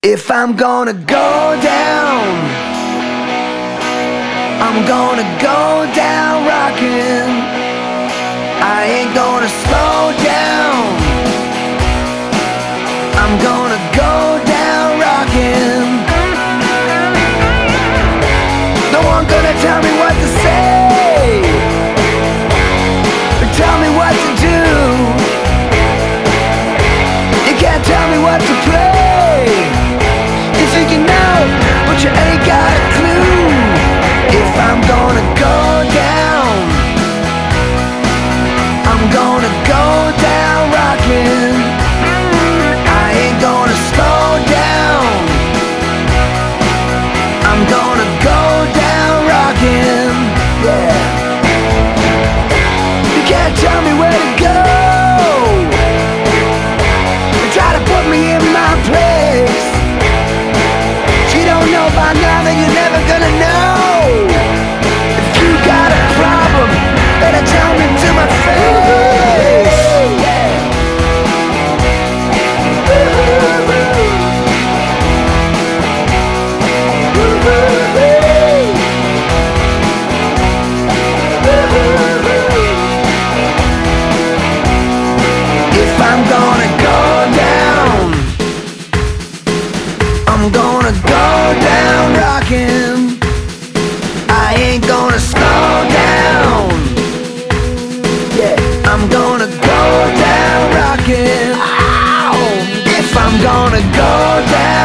If I'm gonna go down, I'm gonna go down rocking. I ain't gonna slow down. I'm gonna go down rocking. No one gonna tell me what to say or tell me what to do. You can't tell me what to play. You think you know, but you ain't got a clue. If I'm gonna go down, I'm gonna go down rocking. I ain't gonna slow down. I'm gonna go down rocking. Yeah. You can't tell me where to go. You try to put me in my place. You don't know by now, then you're never gonna know. If you got a problem, better tell me to my face. If I'm gonna go down, I'm gonna go down rocking. I ain't gonna slow down. Yeah, I'm gonna go down rocking. Ow! If I'm gonna go down,